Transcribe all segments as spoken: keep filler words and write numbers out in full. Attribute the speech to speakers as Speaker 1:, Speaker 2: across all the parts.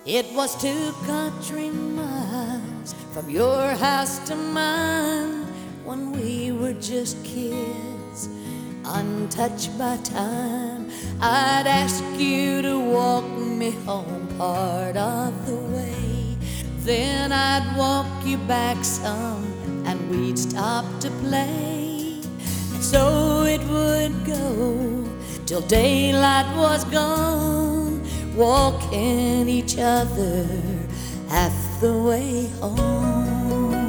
Speaker 1: It was two country miles from your house to mine when we were just kids, untouched by time. I'd ask you to walk me home part of the way, then I'd walk you back some and we'd stop to play. And so it would go till daylight was gone, walking each other half the way home.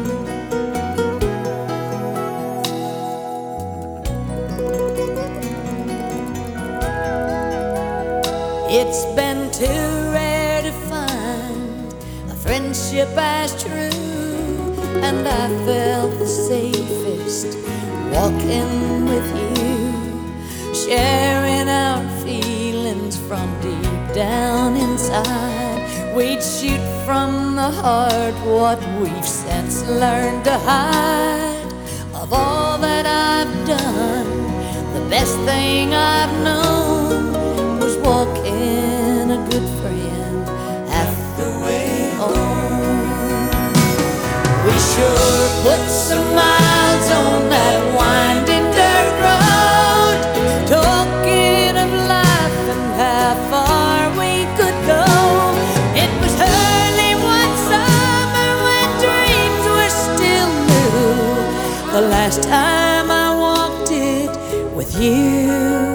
Speaker 1: It's been too rare to find a friendship as true, and I felt the safest walking with you, sharing our feelings from deep down inside. We'd shoot from the heart what we've since learned to hide. Of all that I've done, the best thing I've known was walking a good friend half the way home. We sure put some miles on that winding dirt road, talking of life and how far we could go. It was early one summer when dreams were still new, the last time I walked it with you.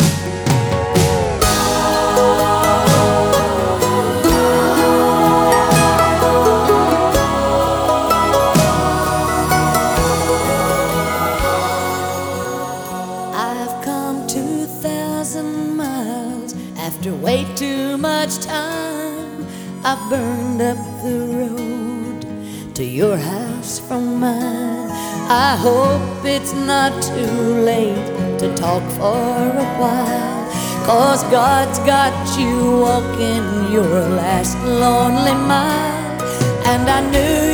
Speaker 1: After way too much time, I've burned up the road to your house from mine. I hope it's not too late to talk for a while, 'cause God's got you walking your last lonely mile. And I knew